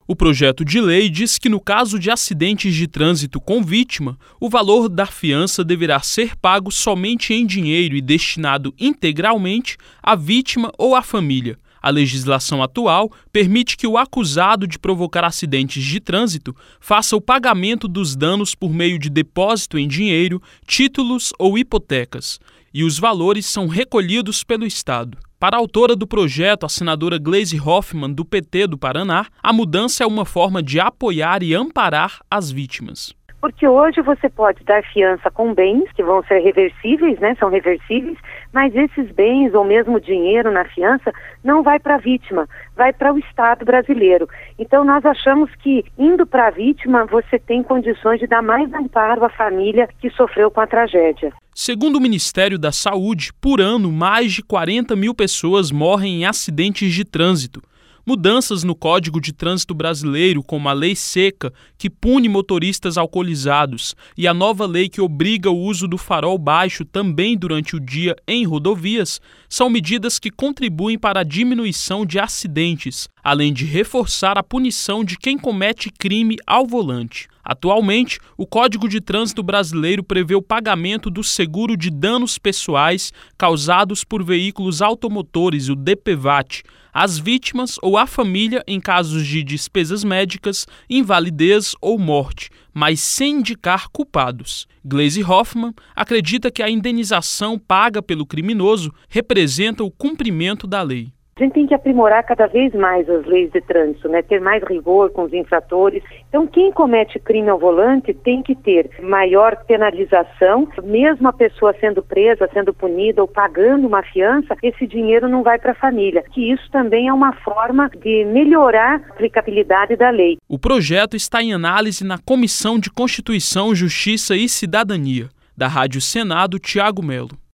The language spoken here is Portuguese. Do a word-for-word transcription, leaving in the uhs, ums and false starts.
O projeto de lei diz que, no caso de acidentes de trânsito com vítima, o valor da fiança deverá ser pago somente em dinheiro e destinado integralmente à vítima ou à família. A legislação atual permite que o acusado de provocar acidentes de trânsito faça o pagamento dos danos por meio de depósito em dinheiro, títulos ou hipotecas, e os valores são recolhidos pelo Estado. Para a autora do projeto, a senadora Gleisi Hoffmann, do P T do Paraná, a mudança é uma forma de apoiar e amparar as vítimas. Porque hoje você pode dar fiança com bens que vão ser reversíveis, né? São reversíveis, mas esses bens ou mesmo dinheiro na fiança não vai para a vítima, vai para o Estado brasileiro. Então nós achamos que indo para a vítima você tem condições de dar mais amparo à família que sofreu com a tragédia. Segundo o Ministério da Saúde, por ano mais de quarenta mil pessoas morrem em acidentes de trânsito. Mudanças no Código de Trânsito Brasileiro, como a Lei Seca, que pune motoristas alcoolizados, e a nova lei que obriga o uso do farol baixo também durante o dia em rodovias, são medidas que contribuem para a diminuição de acidentes, além de reforçar a punição de quem comete crime ao volante. Atualmente, o Código de Trânsito Brasileiro prevê o pagamento do seguro de danos pessoais causados por veículos automotores, o D P V A T, às vítimas ou à família em casos de despesas médicas, invalidez ou morte, mas sem indicar culpados. Gleisi Hoffmann acredita que a indenização paga pelo criminoso representa o cumprimento da lei. A gente tem que aprimorar cada vez mais as leis de trânsito, né? Ter mais rigor com os infratores. Então, quem comete crime ao volante tem que ter maior penalização. Mesmo a pessoa sendo presa, sendo punida ou pagando uma fiança, esse dinheiro não vai para a família. Que isso também é uma forma de melhorar a aplicabilidade da lei. O projeto está em análise na Comissão de Constituição, Justiça e Cidadania. Da Rádio Senado, Tiago Melo.